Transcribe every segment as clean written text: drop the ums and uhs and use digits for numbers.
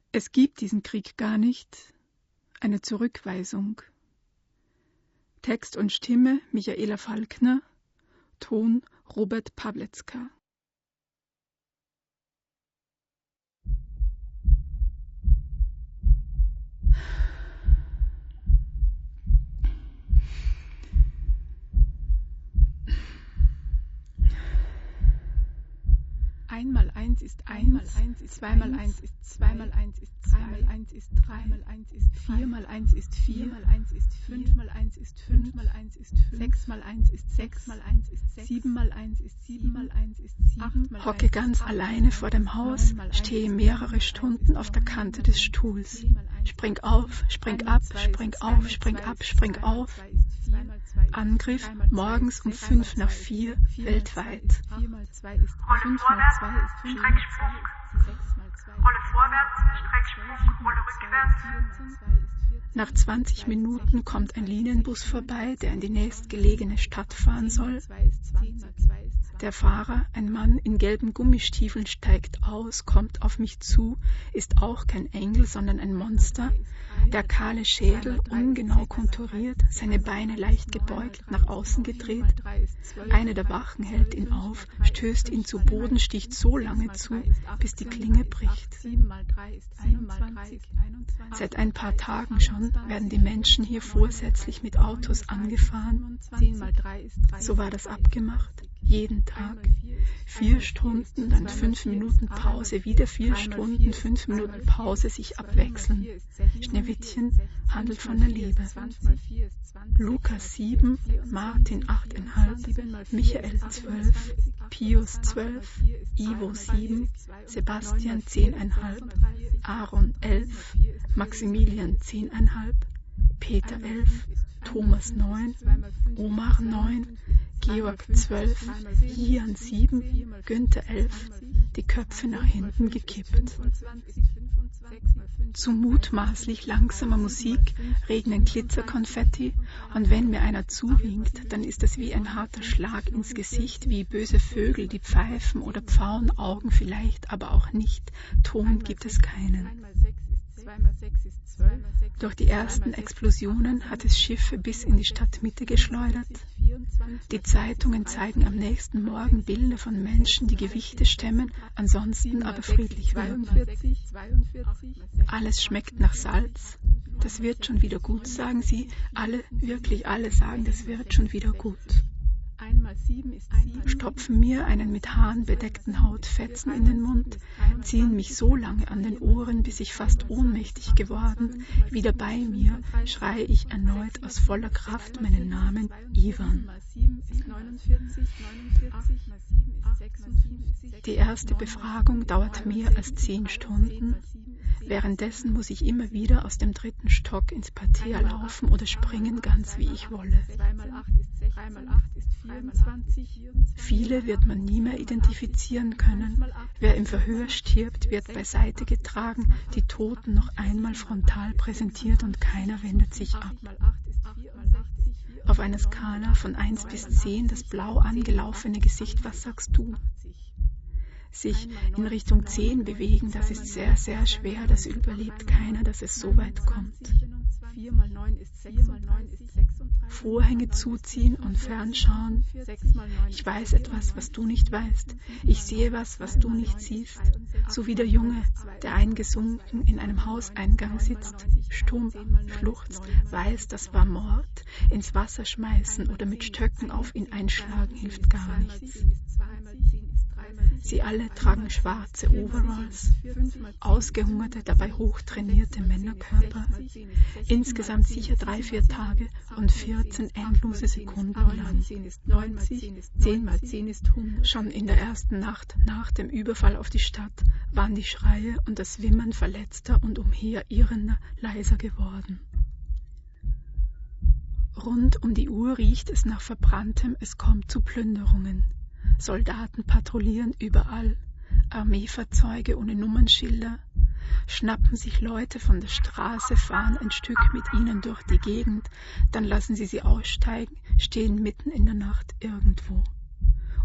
Es gibt diesen Krieg gar nicht, eine Zurückweisung. Text und Stimme Michaela Falkner, Ton Robert Pawlecka. Einmal eins ist eins, zweimal eins ist zweimal eins ist zweimal eins ist dreimal eins ist viermal eins ist viermal eins ist fünfmal eins ist fünfmal eins ist sechsmal eins ist sechsmal eins ist sechs, siebenmal eins ist siebenmal eins ist sieben. Hocke ganz alleine vor dem Haus, stehe mehrere Stunden auf der Kante des Stuhls. Spring auf, spring ab, spring auf, spring ab, spring auf. Angriff morgens um 3:55 weltweit. Rolle vorwärts, Strecksprung. Rolle vorwärts, Strecksprung, Rolle rückwärts. Nach 20 Minuten kommt ein Linienbus vorbei, der in die nächstgelegene Stadt fahren soll. Der Fahrer, ein Mann in gelben Gummistiefeln, steigt aus, kommt auf mich zu, ist auch kein Engel, sondern ein Monster. Der kahle Schädel, ungenau konturiert, seine Beine leicht gebeugt, nach außen gedreht. Eine der Wachen hält ihn auf, stößt ihn zu Boden, sticht so lange zu, bis die Klinge bricht. Seit ein paar Tagen schon werden die Menschen hier vorsätzlich mit Autos angefahren. So war das abgemacht. Jeden Tag 4 Stunden, dann 5 Minuten Pause, wieder 4 Stunden, 5 Minuten Pause, sich abwechseln. Schneewittchen handelt von der Liebe. Lukas 7, Martin 8,5, Michael 12, Pius 12, Ivo 7, Sebastian 10,5, Aaron 11, Maximilian 10,5, Peter 11, Thomas 9, Omar 9, Georg 12, Jan 7, Günther 11, die Köpfe nach hinten gekippt. Zu mutmaßlich langsamer Musik regnen Glitzerkonfetti, und wenn mir einer zuwinkt, dann ist es wie ein harter Schlag ins Gesicht, wie böse Vögel, die pfeifen, oder Pfauenaugen vielleicht, aber auch nicht. Ton gibt es keinen. Durch die ersten Explosionen hat es Schiffe bis in die Stadtmitte geschleudert. Die Zeitungen zeigen am nächsten Morgen Bilder von Menschen, die Gewichte stemmen, ansonsten aber friedlich wirken. Alles schmeckt nach Salz. Das wird schon wieder gut, sagen sie. Alle, wirklich alle sagen, das wird schon wieder gut. Stopfen mir einen mit Haaren bedeckten Hautfetzen in den Mund, ziehen mich so lange an den Ohren, bis ich fast ohnmächtig geworden. Wieder bei mir schreie ich erneut aus voller Kraft meinen Namen Ivan. Die erste Befragung dauert mehr als 10 Stunden. Währenddessen muss ich immer wieder aus dem 3. Stock ins Parterre laufen oder springen, ganz wie ich wolle. Viele wird man nie mehr identifizieren können. Wer im Verhör stirbt, wird beiseite getragen, die Toten noch einmal frontal präsentiert und keiner wendet sich ab. Auf einer Skala von 1 bis 10 das blau angelaufene Gesicht, was sagst du? Sich in Richtung 10 bewegen, das ist sehr, sehr schwer, das überlebt keiner, dass es so weit kommt. Vorhänge zuziehen und fernschauen. Ich weiß etwas, was du nicht weißt. Ich sehe was, was du nicht siehst. So wie der Junge, der eingesunken in einem Hauseingang sitzt, stumm, schluchzt, weiß, das war Mord. Ins Wasser schmeißen oder mit Stöcken auf ihn einschlagen hilft gar nichts. Sie alle tragen schwarze Overalls, ausgehungerte, dabei hochtrainierte Männerkörper, insgesamt sicher 3-4 Tage und 14 endlose Sekunden lang. 10 mal 10 ist 100. Schon in der ersten Nacht nach dem Überfall auf die Stadt waren die Schreie und das Wimmern Verletzter und Umherirrender leiser geworden. Rund um die Uhr riecht es nach Verbranntem, es kommt zu Plünderungen. Soldaten patrouillieren überall, Armeefahrzeuge ohne Nummernschilder, schnappen sich Leute von der Straße, fahren ein Stück mit ihnen durch die Gegend, dann lassen sie aussteigen, stehen mitten in der Nacht irgendwo.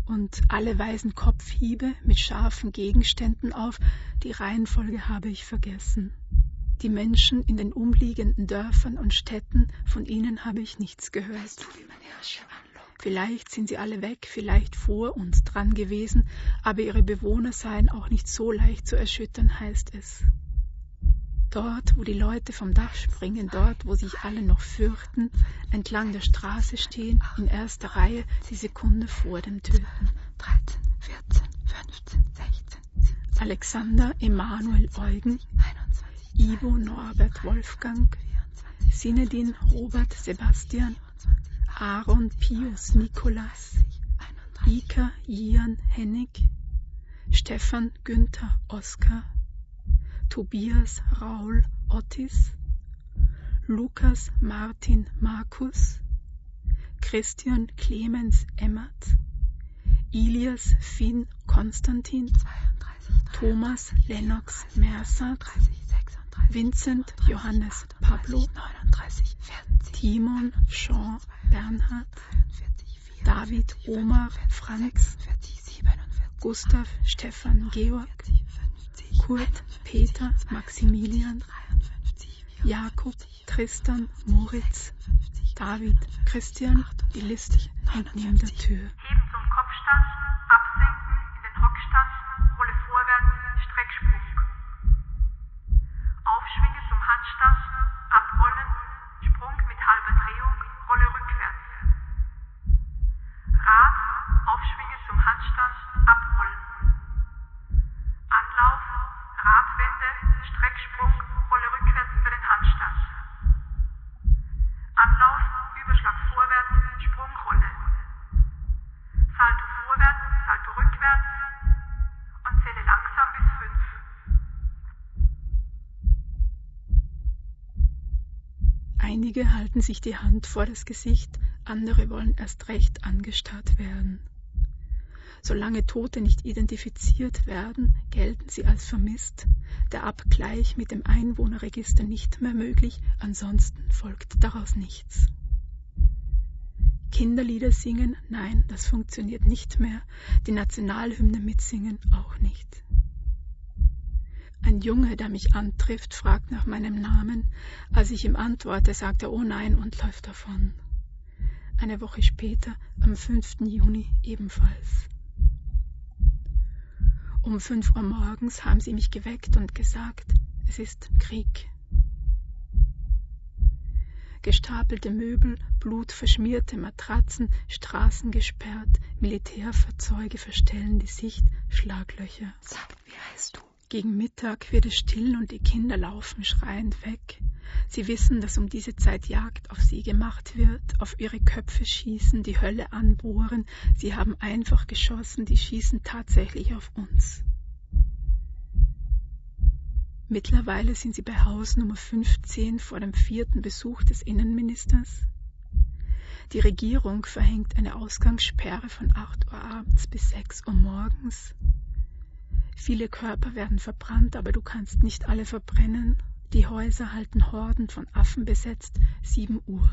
und alle weisen Kopfhiebe mit scharfen Gegenständen auf, die Reihenfolge habe ich vergessen. Die Menschen in den umliegenden Dörfern und Städten, von ihnen habe ich nichts gehört. Weißt du, wie man Hirsche anlockt? Vielleicht sind sie alle weg, vielleicht vor uns dran gewesen, aber ihre Bewohner seien auch nicht so leicht zu erschüttern, heißt es. Dort, wo die Leute vom Dach springen, dort, wo sich alle noch fürchten, entlang der Straße stehen, in erster Reihe, die Sekunde vor dem Töten. 13, 14, 15, 16, 17, Alexander Emanuel Eugen, 21, Ivo Norbert Wolfgang, Sinedin Robert Sebastian, Aaron Pius Nikolas, Ika Jian Hennig, Stefan Günther Oskar, Tobias Raul Ottis, Lukas Martin Markus, Christian Clemens Emmert, Ilias Finn Konstantin, 32, Thomas Lennox Mersat, 30, 36, Vincent Johannes Pablo, 39, 40, Timon Jean Bernhard, 43, 44, David Omar Franz, 46, 47, Gustav Stefan Georg, 50, Kurt Peter Maximilian, 53, Jakob Tristan Moritz, David Christian, die Liste hängt neben der Tür. Heben zum Kopfstand, absenken in den Hockstand, Rolle vorwärts, Strecksprung. Aufschwingen zum Handstand, abrollen, Sprung mit halber Drehung, Rolle rückwärts. Rad, aufschwingen zum Handstand, abrollen. Anlauf, Radwende, Strecksprung, Rolle rückwärts über den Handstand. Anlauf, Überschlag vorwärts, Sprungrolle. Salto vorwärts, Salto rückwärts und zähle langsam bis 5. Einige halten sich die Hand vor das Gesicht, andere wollen erst recht angestarrt werden. Solange Tote nicht identifiziert werden, gelten sie als vermisst, der Abgleich mit dem Einwohnerregister nicht mehr möglich, ansonsten folgt daraus nichts. Kinderlieder singen, nein, das funktioniert nicht mehr, die Nationalhymne mitsingen auch nicht. Ein Junge, der mich antrifft, fragt nach meinem Namen. Als ich ihm antworte, sagt er oh nein und läuft davon. Eine Woche später, am 5. Juni ebenfalls. Um 5 Uhr morgens haben sie mich geweckt und gesagt, es ist Krieg. Gestapelte Möbel, blutverschmierte Matratzen, Straßen gesperrt, Militärfahrzeuge verstellen die Sicht, Schlaglöcher. Sag, wie heißt du? Gegen Mittag wird es still und die Kinder laufen schreiend weg. Sie wissen, dass um diese Zeit Jagd auf sie gemacht wird, auf ihre Köpfe schießen, die Hölle anbohren. Sie haben einfach geschossen, die schießen tatsächlich auf uns. Mittlerweile sind sie bei Haus Nummer 15 vor dem 4. Besuch des Innenministers. Die Regierung verhängt eine Ausgangssperre von 8 Uhr abends bis 6 Uhr morgens. Viele Körper werden verbrannt, aber du kannst nicht alle verbrennen. Die Häuser halten Horden von Affen besetzt, 7 Uhr.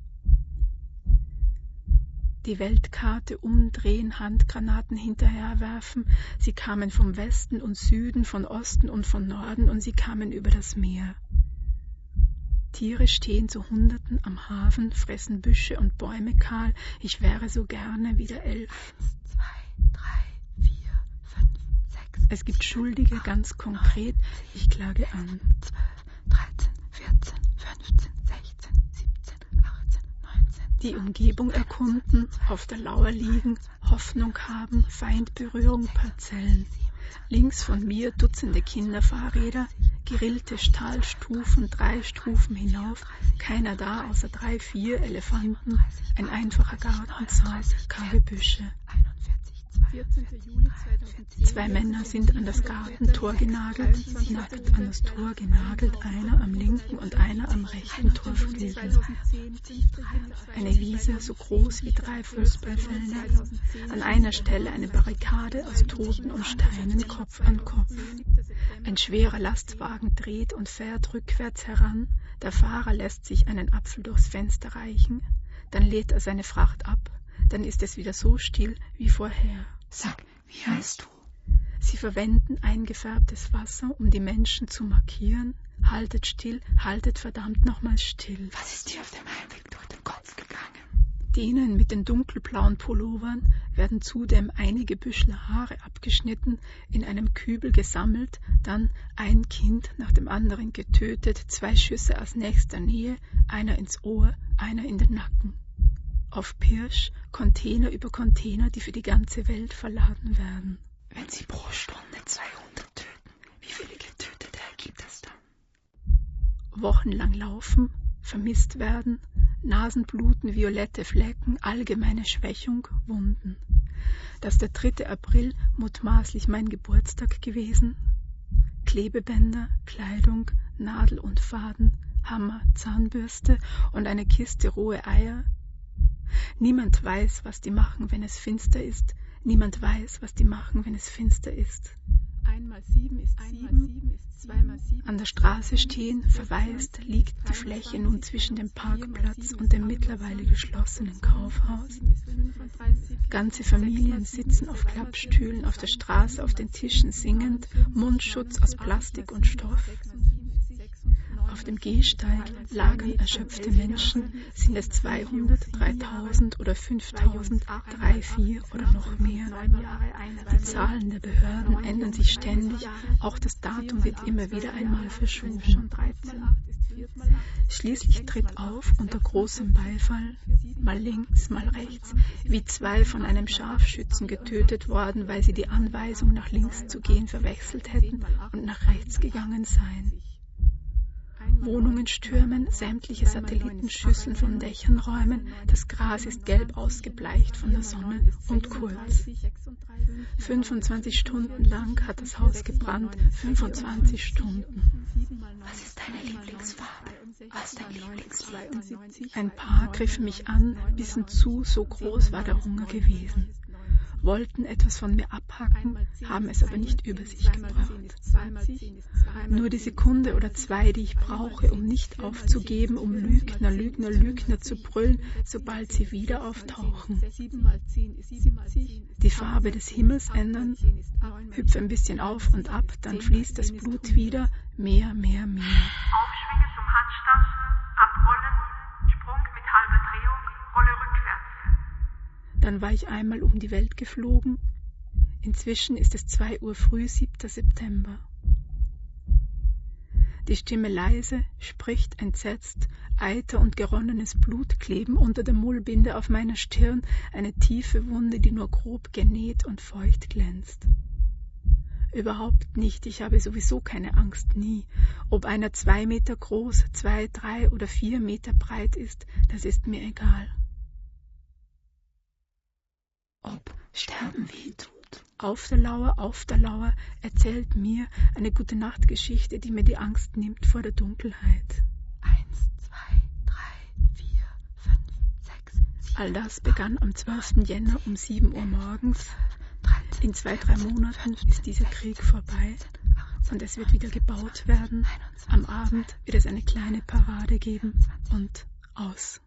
Die Weltkarte umdrehen, Handgranaten hinterherwerfen. Sie kamen vom Westen und Süden, von Osten und von Norden und sie kamen über das Meer. Tiere stehen zu Hunderten am Hafen, fressen Büsche und Bäume kahl. Ich wäre so gerne wieder 11. 1, 2, 3, 4, 5, 6. Es gibt Schuldige, ganz konkret. Ich klage an. 12, 13, 14, 15, 16, 17, 18, 19. Die Umgebung erkunden, auf der Lauer liegen, Hoffnung haben, Feindberührung, Parzellen. Links von mir Dutzende Kinderfahrräder, gerillte Stahlstufen, 3 Stufen hinauf, keiner da außer 3, 4 Elefanten, ein einfacher Gartenzaun, karge Büsche. 14. Juli 2010. 2 Männer sind an das Gartentor genagelt, nackt an das Tor genagelt, einer am linken und einer am rechten Torflügel. 2010, 5. Eine Wiese so groß wie 3 Fußballfelder, an einer Stelle eine Barrikade aus Toten und Steinen Kopf an Kopf. Ein schwerer Lastwagen dreht und fährt rückwärts heran, der Fahrer lässt sich einen Apfel durchs Fenster reichen, dann lädt er seine Fracht ab, dann ist es wieder so still wie vorher. Sag, wie heißt du? Sie verwenden eingefärbtes Wasser, um die Menschen zu markieren. Haltet still, haltet verdammt nochmals still. Was ist dir auf dem Heimweg durch den Kopf gegangen? Denen mit den dunkelblauen Pullovern werden zudem einige Büschel Haare abgeschnitten, in einem Kübel gesammelt, dann ein Kind nach dem anderen getötet, 2 Schüsse aus nächster Nähe, einer ins Ohr, einer in den Nacken. Auf Pirsch Container über Container, die für die ganze Welt verladen werden. Wenn Sie pro Stunde 200 töten, wie viele Getötete ergibt es dann? Wochenlang laufen, vermisst werden, Nasenbluten, violette Flecken, allgemeine Schwächung, Wunden. Dass der 3. April mutmaßlich mein Geburtstag gewesen? Klebebänder, Kleidung, Nadel und Faden, Hammer, Zahnbürste und eine Kiste rohe Eier. Niemand weiß, was die machen, wenn es finster ist. Niemand weiß, was die machen, wenn es finster ist. 1x7 ist 7, 2x7. An der Straße stehen, verwaist, liegt die Fläche nun zwischen dem Parkplatz und dem mittlerweile geschlossenen Kaufhaus. Ganze Familien sitzen auf Klappstühlen auf der Straße, auf den Tischen singend, Mundschutz aus Plastik und Stoff. Auf dem Gehsteig lagern erschöpfte Menschen. Sind es 200, 3000 oder 5000, 3, 4 oder noch mehr? Die Zahlen der Behörden ändern sich ständig. Auch das Datum wird immer wieder einmal verschoben. Schließlich tritt auf unter großem Beifall, mal links, mal rechts, wie 2 von einem Scharfschützen getötet worden, weil sie die Anweisung nach links zu gehen verwechselt hätten und nach rechts gegangen seien. Wohnungen stürmen, sämtliche Satellitenschüsseln von Dächern räumen, das Gras ist gelb ausgebleicht von der Sonne und kurz. 25 Stunden lang hat das Haus gebrannt, 25 Stunden. Was ist deine Lieblingsfarbe? Was ist dein Lieblingslied? Ein Paar griffen mich an, bissen zu, so groß war der Hunger gewesen. Wollten etwas von mir abhacken, haben es aber nicht über sich gebracht. Nur die Sekunde oder 2, die ich brauche, um nicht aufzugeben, um Lügner, Lügner, Lügner zu brüllen, sobald sie wieder auftauchen. Die Farbe des Himmels ändern, hüpfe ein bisschen auf und ab, dann fließt das Blut wieder, mehr, mehr, mehr. Aufschwingen zum Handstanzen, abrollen, Sprung mit halber Drehung, Rolle rückwärts. Dann war ich einmal um die Welt geflogen. Inzwischen ist es 2 Uhr früh, 7. September. Die Stimme leise, spricht entsetzt, Eiter und geronnenes Blut kleben unter der Mullbinde auf meiner Stirn, eine tiefe Wunde, die nur grob genäht und feucht glänzt. Überhaupt nicht, ich habe sowieso keine Angst, nie. Ob einer 2 Meter groß, 2, 3 oder 4 Meter breit ist, das ist mir egal. Ob Sterben weh tut. Auf der Lauer, erzählt mir eine Gute-Nacht-Geschichte, die mir die Angst nimmt vor der Dunkelheit. 1, 2, 3, 4, 5, 6, 7. All das begann am 12. Jänner um 7 Uhr morgens. In 2, 3 Monaten ist dieser Krieg vorbei und es wird wieder gebaut werden. Am Abend wird es eine kleine Parade geben und aus.